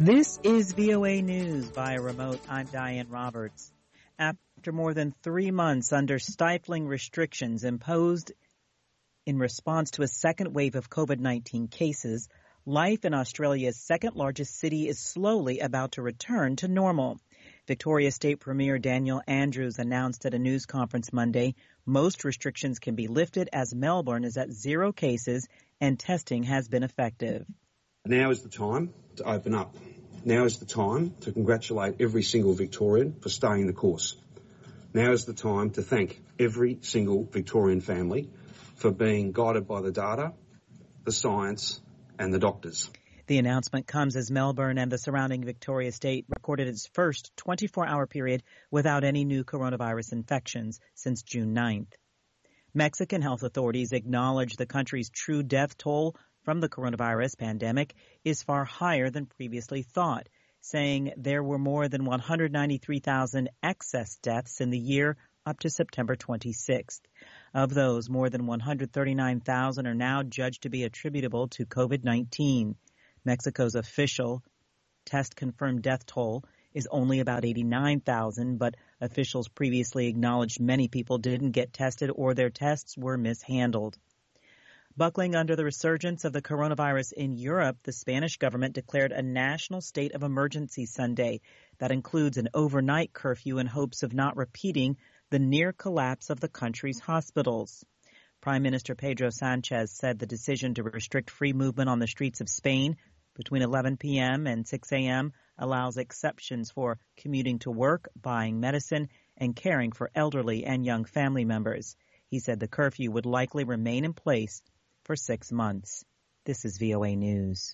This is VOA News via remote. I'm Diane Roberts. After more than 3 months under stifling restrictions imposed in response to a second wave of COVID-19 cases, life in Australia's second largest city is slowly about to return to normal. Victoria State Premier Daniel Andrews announced at a news conference Monday most restrictions can be lifted as Melbourne is at 0 cases and testing has been effective. Now is the time to open up. Now is the time to congratulate every single Victorian for staying the course. Now is the time to thank every single Victorian family for being guided by the data, the science and the doctors. The announcement comes as Melbourne and the surrounding Victoria State recorded its first 24-hour period without any new coronavirus infections since June 9th. Mexican health authorities acknowledge the country's true death toll from the coronavirus pandemic is far higher than previously thought, saying there were more than 193,000 excess deaths in the year up to September 26th. Of those, more than 139,000 are now judged to be attributable to COVID-19. Mexico's official test-confirmed death toll is only about 89,000, but officials previously acknowledged many people didn't get tested or their tests were mishandled. Buckling under the resurgence of the coronavirus in Europe, the Spanish government declared a national state of emergency Sunday that includes an overnight curfew in hopes of not repeating the near collapse of the country's hospitals. Prime Minister Pedro Sanchez said the decision to restrict free movement on the streets of Spain between 11 p.m. and 6 a.m. allows exceptions for commuting to work, buying medicine, and caring for elderly and young family members. He said the curfew would likely remain in place for 6 months. This is VOA News.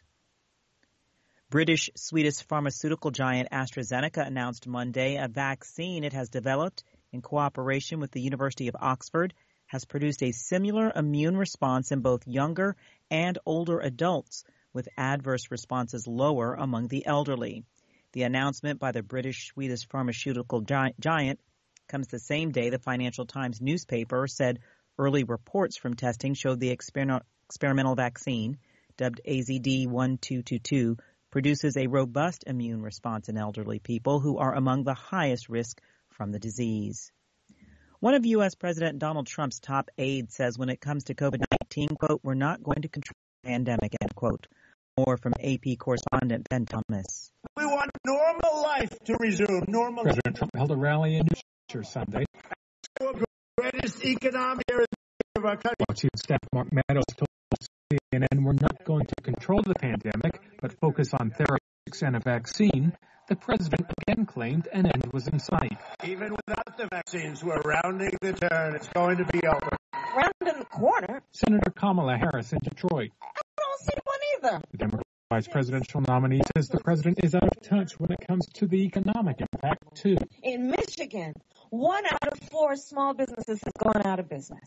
British-Swedish pharmaceutical giant AstraZeneca announced Monday a vaccine it has developed in cooperation with the University of Oxford has produced a similar immune response in both younger and older adults, with adverse responses lower among the elderly. The announcement by the British-Swedish pharmaceutical giant comes the same day the Financial Times newspaper said early reports from testing showed the experimental vaccine, dubbed AZD1222, produces a robust immune response in elderly people who are among the highest risk from the disease. One of U.S. President Donald Trump's top aides says when it comes to COVID-19, quote, we're not going to control the pandemic, end quote. More from AP correspondent Ben Thomas. We want normal life to resume. President Trump held a rally in New Hampshire Sunday. Greatest economic area of our country. While Chief of Staff Mark Meadows told CNN we're not going to control the pandemic, but focus on therapeutics and a vaccine, the president again claimed an end was in sight. Even without the vaccines, we're rounding the turn. It's going to be over. Rounding the corner? Senator Kamala Harris in Detroit. I don't see one either. The Democratic vice presidential nominee says the president is out of touch when it comes to the economic impact, too. In Michigan, 1 out of 4 small businesses has gone out of business.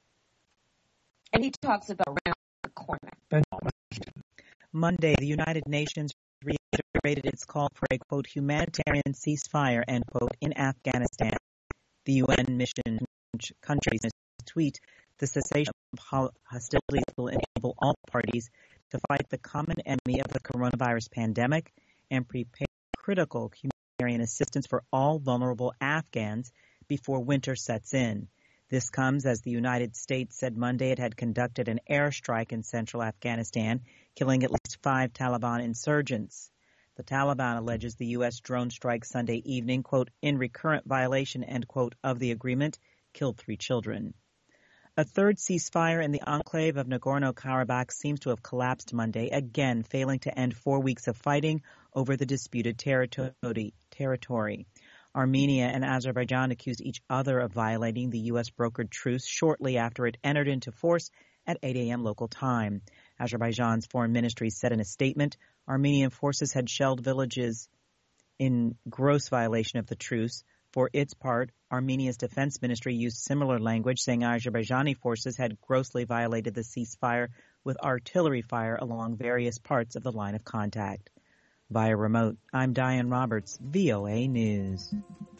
And he talks about round the corner. Ben Thomas. Monday, the United Nations reiterated its call for a, quote, humanitarian ceasefire, end quote, in Afghanistan. The UN mission countries tweet the cessation of hostilities will enable all parties to fight the common enemy of the coronavirus pandemic and prepare critical humanitarian assistance for all vulnerable Afghans before winter sets in. This comes as the United States said Monday it had conducted an airstrike in central Afghanistan, killing at least 5 Taliban insurgents. The Taliban alleges the U.S. drone strike Sunday evening, quote, in recurrent violation, end quote, of the agreement, killed 3 children. A third ceasefire in the enclave of Nagorno-Karabakh seems to have collapsed Monday, again failing to end 4 weeks of fighting over the disputed territory. Armenia and Azerbaijan accused each other of violating the U.S. brokered truce shortly after it entered into force at 8 a.m. local time. Azerbaijan's foreign ministry said in a statement Armenian forces had shelled villages in gross violation of the truce. For its part, Armenia's defense ministry used similar language, saying Azerbaijani forces had grossly violated the ceasefire with artillery fire along various parts of the line of contact. Via remote, I'm Diane Roberts, VOA News.